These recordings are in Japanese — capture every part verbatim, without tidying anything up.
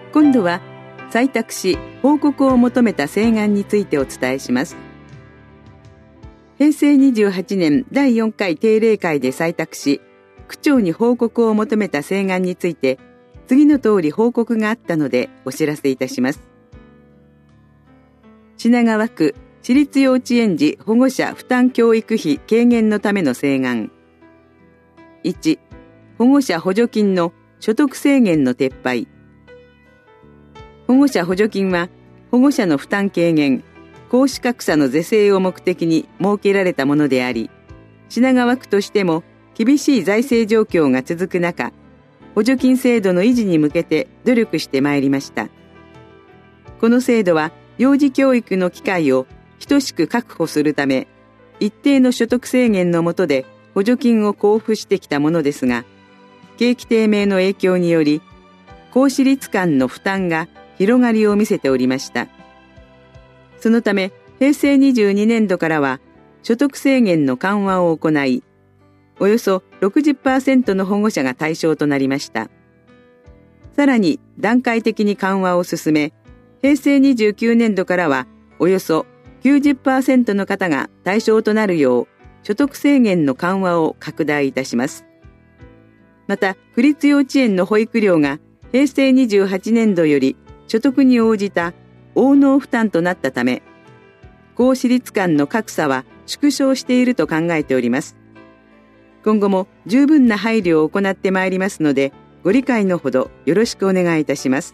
今度は採択し報告を求めた請願についてお伝えします。へいせいにじゅうはちねんだいよんかい定例会で採択し、区長に報告を求めた請願について、次の通り報告があったのでお知らせいたします。品川区私立幼稚園児保護者負担教育費軽減のための請願。いち、保護者補助金の所得制限の撤廃。保護者補助金は保護者の負担軽減、公私格差の是正を目的に設けられたものであり、品川区としても厳しい財政状況が続く中、補助金制度の維持に向けて努力してまいりました。この制度は幼児教育の機会を等しく確保するため、一定の所得制限の下で補助金を交付してきたものですが、景気低迷の影響により、公私立間の負担が広がりを見せておりました。そのため、へいせいにじゅうにねんどからは、所得制限の緩和を行い、およそ ろくじゅっパーセント の保護者が対象となりました。さらに段階的に緩和を進め、へいせいにじゅうきゅうねんどからは、およそ きゅうじゅっパーセント の方が対象となるよう、所得制限の緩和を拡大いたします。また、区立幼稚園の保育料がへいせいにじゅうはちねんどより所得に応じた応納負担となったため、公私立間の格差は縮小していると考えております。今後も十分な配慮を行ってまいりますので、ご理解のほどよろしくお願いいたします。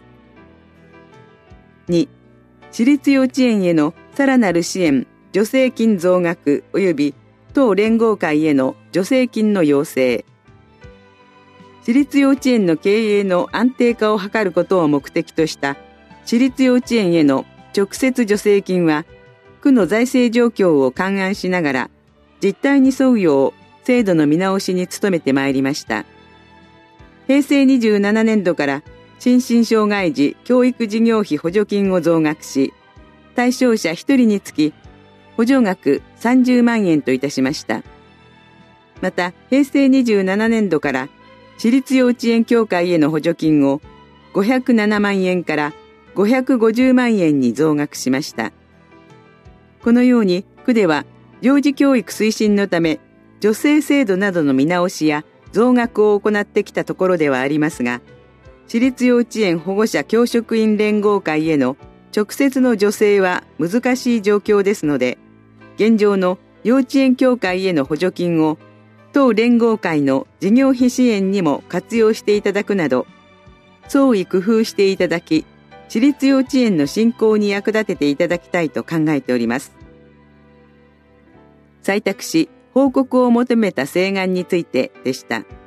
に、私立幼稚園へのさらなる支援、助成金増額及び当連合会への助成金の要請。私立幼稚園の経営の安定化を図ることを目的とした私立幼稚園への直接助成金は、区の財政状況を勘案しながら、実態に沿うよう制度の見直しに努めてまいりました。へいせいにじゅうななねんどから心身障害児教育事業費補助金を増額し、対象者ひとりにつき補助額さんじゅうまんえんといたしました。また、へいせいにじゅうななねんどから私立幼稚園協会への補助金をごひゃくななまんえんからごひゃくごじゅうまんえんに増額しました。このように区では幼児教育推進のため助成制度などの見直しや増額を行ってきたところではありますが、私立幼稚園保護者教職員連合会への直接の助成は難しい状況ですので、現状の幼稚園協会への補助金を当連合会の事業費支援にも活用していただくなど、創意工夫していただき、私立幼稚園の振興に役立てていただきたいと考えております。採択し、報告を求めた請願についてでした。